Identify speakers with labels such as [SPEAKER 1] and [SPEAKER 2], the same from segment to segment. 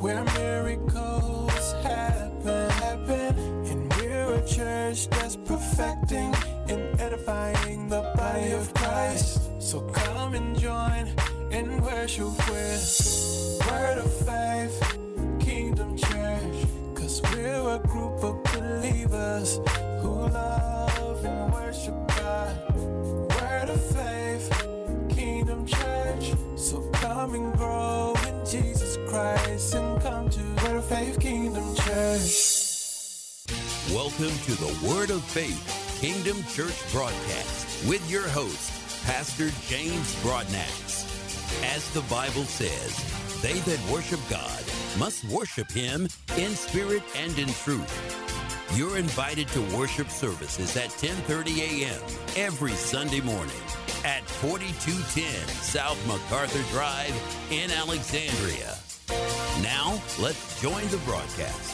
[SPEAKER 1] where miracles happen. And we're a church that's perfecting and edifying the body of Christ. So come and join in worship with Word of Faith, Kingdom Church. Cause we're a group of believers who love and worship God. Word of Faith, Kingdom Church. So come and grow in Jesus Christ and come to Word of Faith, Kingdom Church.
[SPEAKER 2] Welcome to the Word of Faith Kingdom Church broadcast with your host, Pastor James Broadnax. As the Bible says, they that worship God must worship Him in spirit and in truth. You're invited to worship services at 10:30 a.m. every Sunday morning at 4210 South MacArthur Drive in Alexandria. Now, let's join the broadcast.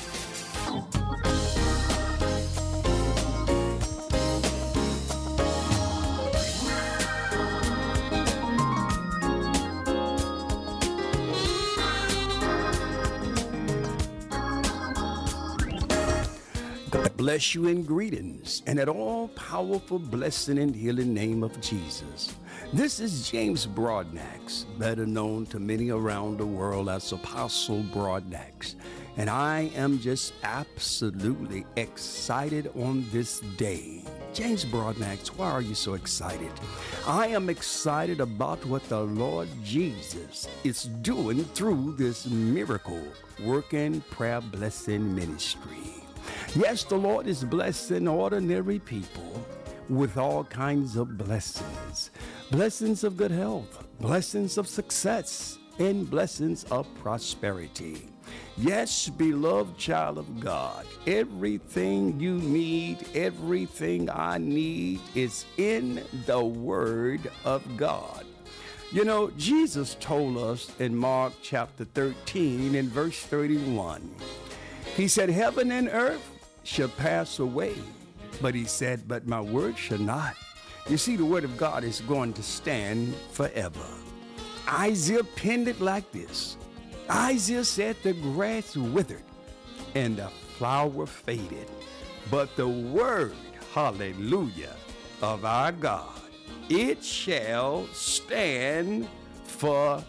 [SPEAKER 3] God bless you in greetings and an all-powerful blessing and healing name of Jesus. This is James Broadnax, better known to many around the world as Apostle Broadnax. And I am just absolutely excited on this day. James Broadnax, why are you so excited? I am excited about what the Lord Jesus is doing through this miracle working prayer blessing ministry. Yes, the Lord is blessing ordinary people with all kinds of blessings. Blessings of good health, blessings of success, and blessings of prosperity. Yes, beloved child of God, everything you need, everything I need is in the Word of God. You know, Jesus told us in Mark chapter 13 and verse 31, He said, heaven and earth shall pass away, but He said, but my word shall not. You see, the Word of God is going to stand forever. Isaiah penned it like this. Isaiah said, the grass withered and the flower faded, but the word, hallelujah, of our God, it shall stand forever.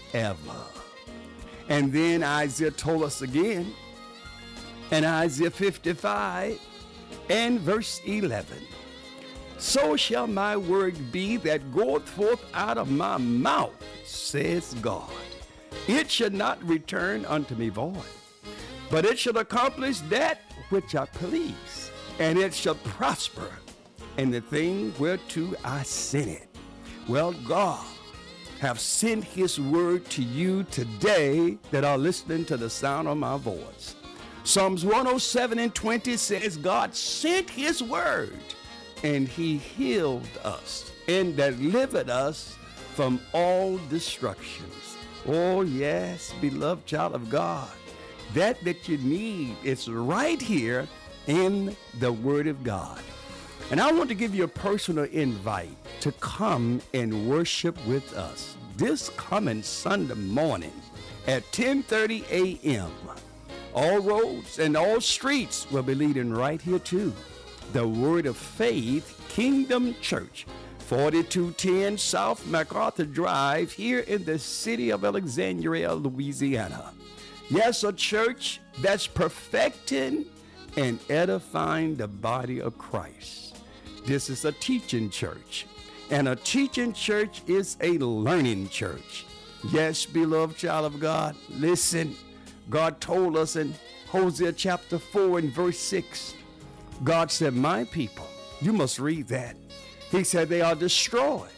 [SPEAKER 3] And then Isaiah told us again in Isaiah 55 and verse 11, so shall my word be that goeth forth out of my mouth, says God. It shall not return unto me void, but it shall accomplish that which I please, and it shall prosper in the thing whereto I sent it. Well, God have sent His word to you today that are listening to the sound of my voice. Psalms 107 and 20 says God sent His word and He healed us and delivered us from all destructions. Oh yes, beloved child of God, that you need is right here in the Word of God. And I want to give you a personal invite to come and worship with us this coming Sunday morning at 10:30 a.m. All roads and all streets will be leading right here to the Word of Faith Kingdom Church, 4210 South MacArthur Drive here in the city of Alexandria, Louisiana. Yes, a church that's perfecting and edifying the body of Christ. This is a teaching church, and a teaching church is a learning church. Yes, beloved child of God, listen. God told us in Hosea chapter 4 and verse 6, God said, my people, you must read that. He said they are destroyed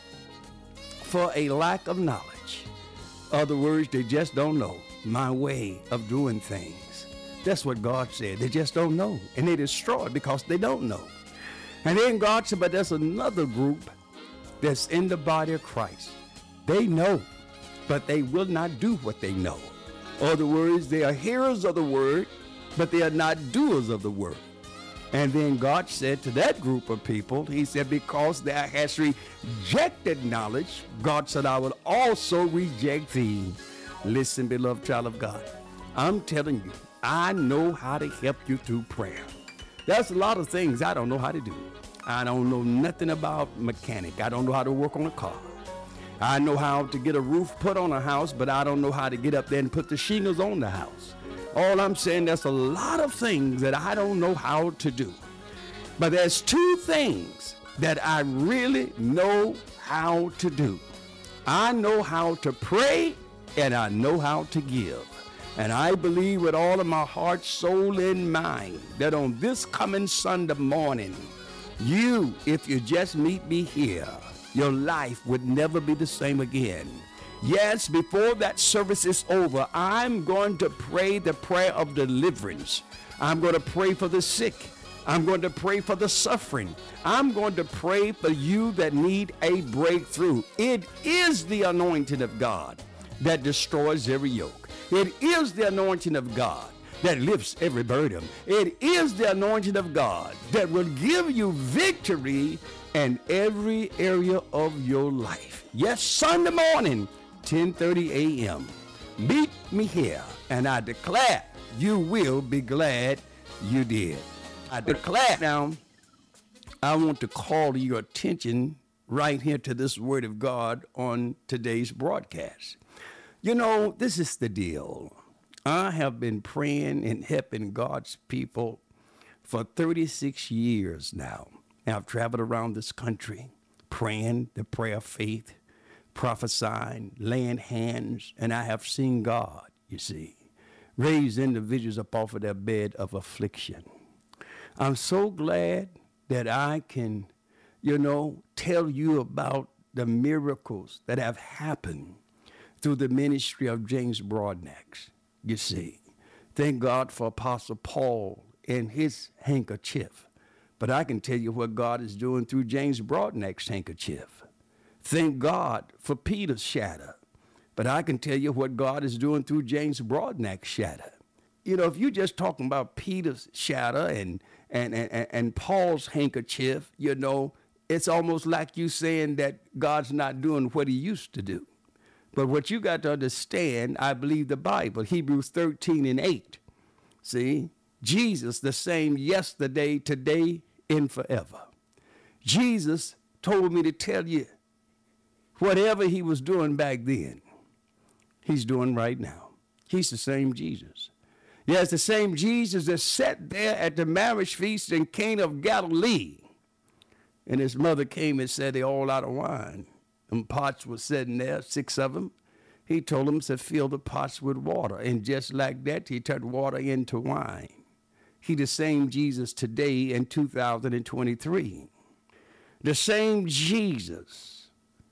[SPEAKER 3] for a lack of knowledge. Other words, they just don't know my way of doing things. That's what God said. They just don't know. And they destroyed because they don't know. And then God said, but there's another group that's in the body of Christ. They know, but they will not do what they know. Other words, they are hearers of the word, but they are not doers of the word. And then God said to that group of people, He said, because thou hast rejected knowledge, God said, I will also reject thee. Listen, beloved child of God. I'm telling you, I know how to help you through prayer. There's a lot of things I don't know how to do. I don't know nothing about mechanic. I don't know how to work on a car. I know how to get a roof put on a house, but I don't know how to get up there and put the shingles on the house. All I'm saying, there's a lot of things that I don't know how to do. But there's two things that I really know how to do. I know how to pray, and I know how to give. And I believe with all of my heart, soul, and mind that on this coming Sunday morning, you, if you just meet me here, your life would never be the same again. Yes, before that service is over, I'm going to pray the prayer of deliverance. I'm going to pray for the sick. I'm going to pray for the suffering. I'm going to pray for you that need a breakthrough. It is the anointing of God that destroys every yoke. It is the anointing of God that lifts every burden. It is the anointing of God that will give you victory in every area of your life. Yes, Sunday morning, 10:30 a.m. Meet me here, and I declare you will be glad you did. I declare now, I want to call your attention right here to this word of God on today's broadcast. You know, this is the deal. I have been praying and helping God's people for 36 years now. I've traveled around this country praying the prayer of faith, prophesying, laying hands, and I have seen God, you see, raise individuals up off of their bed of affliction. I'm so glad that I can, tell you about the miracles that have happened through the ministry of James Broadnax. You see, thank God for Apostle Paul and his handkerchief. But I can tell you what God is doing through James Broadnax's handkerchief. Thank God for Peter's shadow. But I can tell you what God is doing through James Broadnax's shadow. You know, if you're just talking about Peter's shadow and Paul's handkerchief, it's almost like you saying that God's not doing what he used to do. But what you got to understand, I believe the Bible, Hebrews 13:8. See, Jesus the same yesterday, today, and forever. Jesus told me to tell you whatever he was doing back then, he's doing right now. He's the same Jesus. Yes, the same Jesus that sat there at the marriage feast in Cana of Galilee. And his mother came and said they're all out of wine. And pots were sitting there, 6 of them. He told them to fill the pots with water. And just like that, he turned water into wine. He the same Jesus today in 2023. The same Jesus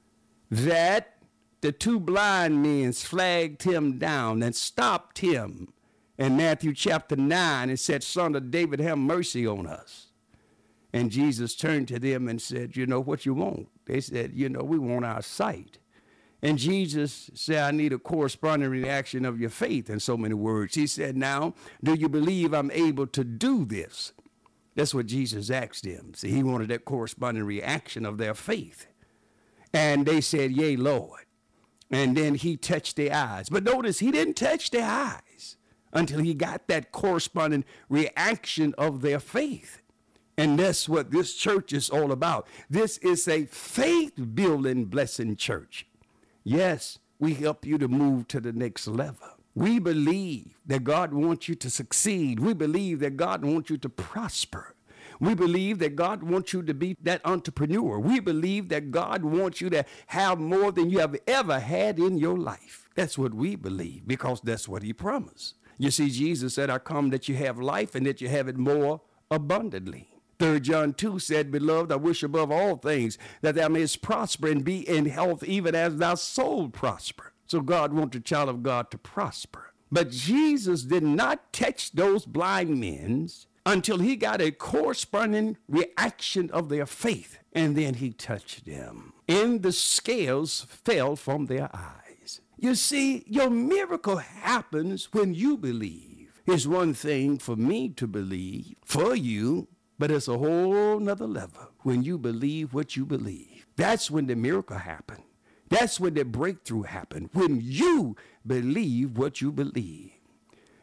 [SPEAKER 3] that the two blind men flagged him down and stopped him in Matthew chapter 9 and said, "Son of David, have mercy on us." And Jesus turned to them and said, "You know what you want?" They said, "We want our sight." And Jesus said, "I need a corresponding reaction of your faith," in so many words. He said, "Now, do you believe I'm able to do this?" That's what Jesus asked them. See, he wanted that corresponding reaction of their faith. And they said, "Yea, Lord." And then he touched their eyes. But notice, he didn't touch their eyes until he got that corresponding reaction of their faith. And that's what this church is all about. This is a faith-building blessing church. Yes, we help you to move to the next level. We believe that God wants you to succeed. We believe that God wants you to prosper. We believe that God wants you to be that entrepreneur. We believe that God wants you to have more than you have ever had in your life. That's what we believe, because that's what he promised. You see, Jesus said, "I come that you have life and that you have it more abundantly." 3 John 2 said, "Beloved, I wish above all things that thou mayest prosper and be in health, even as thy soul prosper." So God wants a child of God to prosper. But Jesus did not touch those blind men until he got a corresponding reaction of their faith. And then he touched them. And the scales fell from their eyes. You see, your miracle happens when you believe. It's one thing for me to believe for you, but it's a whole nother level when you believe what you believe. That's when the miracle happened. That's when the breakthrough happened, when you believe what you believe.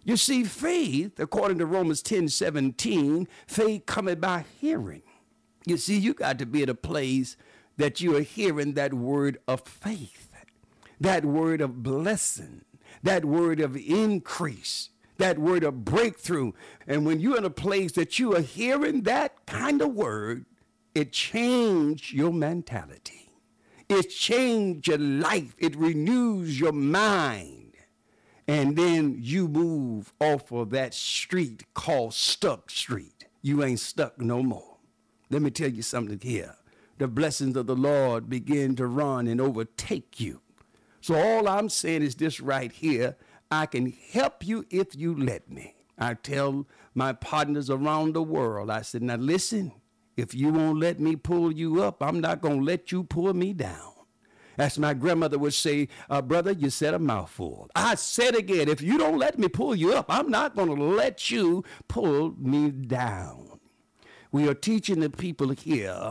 [SPEAKER 3] You see, faith, according to Romans 10:17, faith cometh by hearing. You see, you got to be at a place that you are hearing that word of faith, that word of blessing, that word of increase, that word of breakthrough. And when you're in a place that you are hearing that kind of word, it changes your mentality. It changes your life. It renews your mind. And then you move off of that street called Stuck Street. You ain't stuck no more. Let me tell you something here. The blessings of the Lord begin to run and overtake you. So all I'm saying is this right here. I can help you if you let me. I tell my partners around the world, I said, now listen, if you won't let me pull you up, I'm not going to let you pull me down. As my grandmother would say, brother, you said a mouthful. I said again, if you don't let me pull you up, I'm not going to let you pull me down. We are teaching the people here,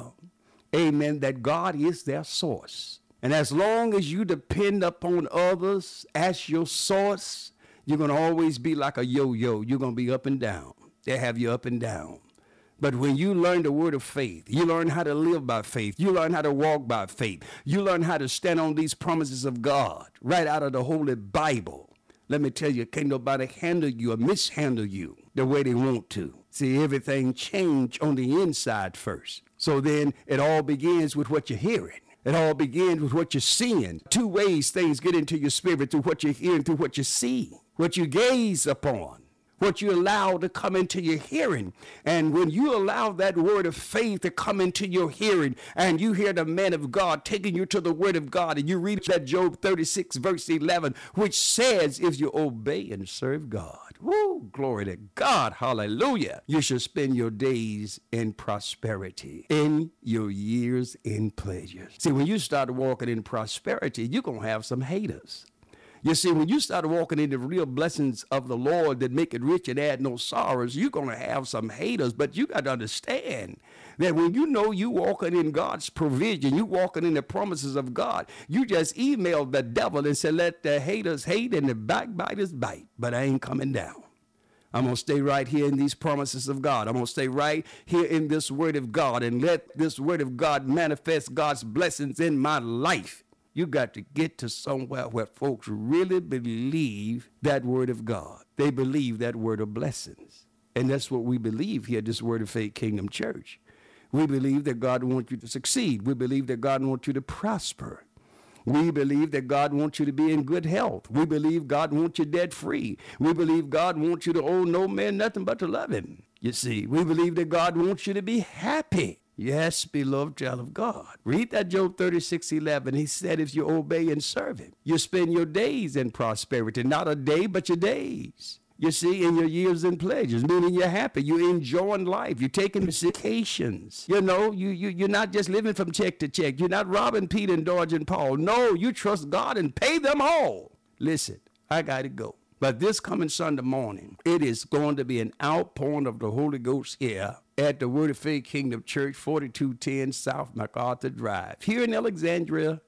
[SPEAKER 3] amen, that God is their source. And as long as you depend upon others as your source, you're going to always be like a yo-yo. You're going to be up and down. They have you up and down. But when you learn the word of faith, you learn how to live by faith. You learn how to walk by faith. You learn how to stand on these promises of God right out of the Holy Bible. Let me tell you, can't nobody handle you or mishandle you the way they want to. See, everything changed on the inside first. So then it all begins with what you're hearing. It all begins with what you're seeing. Two ways things get into your spirit: through what you hear and through what you see, what you gaze upon, what you allow to come into your hearing. And when you allow that word of faith to come into your hearing, and you hear the man of God taking you to the word of God, and you read that Job 36 verse 11, which says, if you obey and serve God, woo, glory to God, hallelujah, you shall spend your days in prosperity, in your years in pleasures. See, when you start walking in prosperity, you're going to have some haters. You see, when you start walking in the real blessings of the Lord that make it rich and add no sorrows, you're going to have some haters. But you got to understand that when you know you walking in God's provision, you walking in the promises of God, you just email the devil and say, let the haters hate and the backbiters bite. But I ain't coming down. I'm going to stay right here in these promises of God. I'm going to stay right here in this word of God and let this word of God manifest God's blessings in my life. You got to get to somewhere where folks really believe that word of God. They believe that word of blessings. And that's what we believe here, this Word of Faith Kingdom Church. We believe that God wants you to succeed. We believe that God wants you to prosper. We believe that God wants you to be in good health. We believe God wants you debt free. We believe God wants you to owe no man nothing but to love him. You see, we believe that God wants you to be happy. Yes, beloved child of God. Read that Job 36:11. He said, if you obey and serve him, you spend your days in prosperity. Not a day, but your days. You see, in your years and pleasures, meaning you're happy. You're enjoying life. You're taking vacations. You know, you're not just living from check to check. You're not robbing Peter and dodging Paul. No, you trust God and pay them all. Listen, I got to go. But this coming Sunday morning, it is going to be an outpouring of the Holy Ghost here at the Word of Faith Kingdom Church, 4210 South MacArthur Drive, here in Alexandria,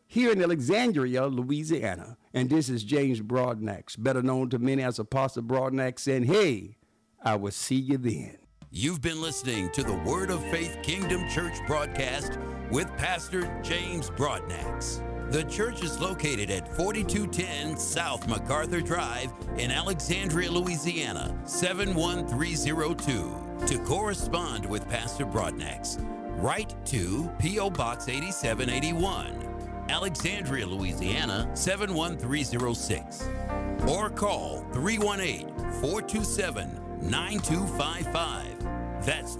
[SPEAKER 3] Louisiana. And this is James Broadnax, better known to many as Apostle Broadnax, saying, hey, I will see you then.
[SPEAKER 2] You've been listening to the Word of Faith Kingdom Church broadcast with Pastor James Broadnax. The church is located at 4210 South MacArthur Drive in Alexandria, Louisiana, 71302. To correspond with Pastor Broadnax, write to P.O. Box 8781, Alexandria, Louisiana, 71306. Or call 318-427-9255. That's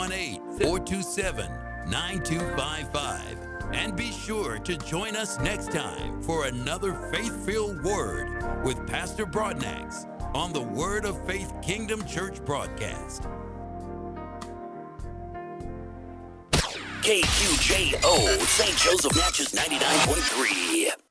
[SPEAKER 2] 318-427-9255. And be sure to join us next time for another faith-filled word with Pastor Broadnax on the Word of Faith Kingdom Church broadcast.
[SPEAKER 4] KQJO, St. Joseph Natchez 99.3.